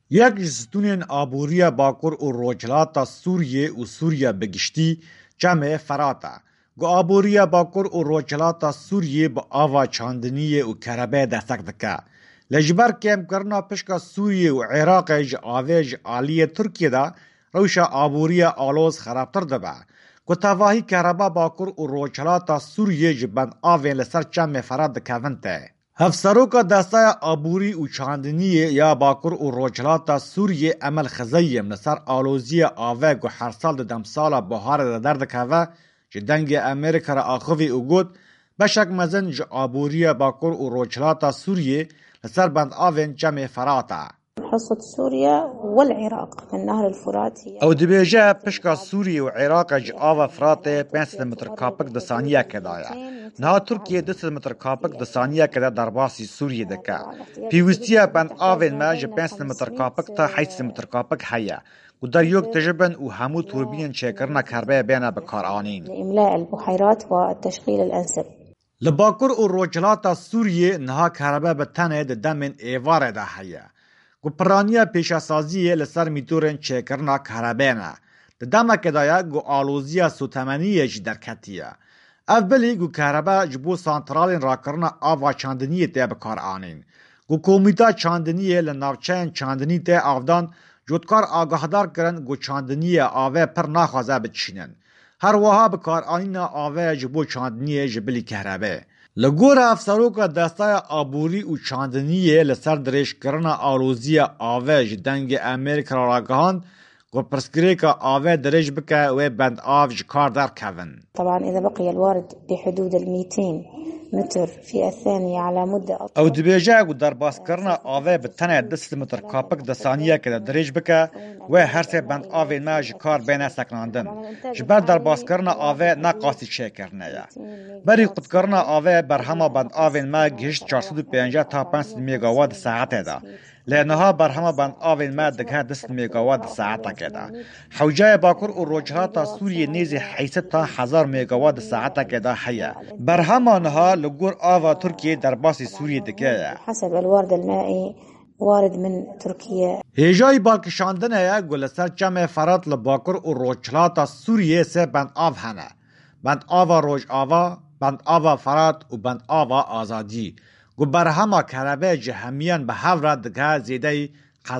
یک ستون آبوری باکر و روجلاتا سوریه و سوریه بگشتی جمع فراتا. گو آبوری باکر و روجلاتا سوریه با آوا چاندنیه و کربه دستک دکا. لجبر کم کرنا پشکا سوریه و عراق آویج آلیه ترکیه دا روشا آبوری آلوز خرابتر دبا. گو تواهی کربه باکر و روجلاتا سوریه جبند آوین لسر جمع فرات دکاونته. هفسروکا دستای آبوری و چاندنیه یا باکر و روجلاتا سوریه عمل خزیم نصر آلوزی آوه گو هر سال دم سالا بحار درد که جدنگ امریکا را آخوی او گود بشک مزن ج آبوری باکر و روجلاتا سوریه نصر بند آوین جمع فراتا. حصة سوريا والعراق من نهر الفرات هي او دبیجه پشکا سوریه و عراق ج آوا فراته 500 متر کابک د ثانیه کدایا. نه ترکیه 200 متر کابک د ثانیه کدا در باسی سوریه دکا. پیوستیه بند آوین ما ج 500 متر کابک تا 800 متر کابک هيا. و در یک تجربن و همو توربین چکرنا کربه بینا بکار آنین. لإملاء البحيرات والتشغيل الأنسب. لباکر و روجلاتا سوریه نها کربه بتنه د دمن ایواره ده هيا. گو پرانیا پیشاسازیه لسر میتورن چکرنا کربینا. ده دمه کدایا گو آلوزیا سوتمنیه جی درکتیه. اولی گو کربه جبو سانترالین راکرنا آوا چاندنیه ته بکار آنین. گو کومیتا چاندنیه لناوچین چاندنی ته آودان جودکار آگاهدار کرن گو چاندنیه آوه پر ناخوازه بچینن. هر وها بکار آنینا آوه جبو چاندنیه جبلی کربه. لگور افسروکا دستای آبوری و چاندنیه لسر درش کرنا آلوزی آوه جدنگ امریکا را گهاند گو پرسکریکا آوه درش بکه و بند آو جکار در کون. طبعا إذا بقي الوارد بحدود 200 متر في الثانية على مدة أطول. او دبیجه گو در باس کرنا آوه بتنه 10 متر کابک د ثانیه که درش بکه و هر سه بند آوه ما جکار بین سکناندن. جبر در باس کرنا آوه نقاسی چه کرنه یا. بری قد کرنا آوه بر همه بند آوه ما گشت 450 تا 500 میگاوات ساعته دا. لأنها برهما بند آوین ما دکه 10 میگاوات ساعته کده. حوجه باکر و روجهاتا سوریه نیزی 800 تا 1000 میگاوات ساعته کده حیا. برهما نها لگور آوا ترکیه در باسی سوریه دکه. حسب الورد المائي وارد من تركيا. هیجای بالکشاندنه یا گلسر جمع فرات لباکر و روجهاتا سوریه سه بند آو هنه. بند آوا روج آوا، بند آوا فرات و بند آوا آزادی. گو برهما کربه جهمیان به هفره دکه زیده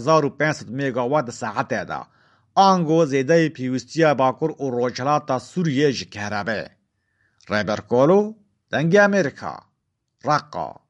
1500 میگاوات ساعته دا. آنگو زیده پیوستی باکر و روجلاتا سوریه جه کربه. ریبرکولو دنگ امریکا. رقا.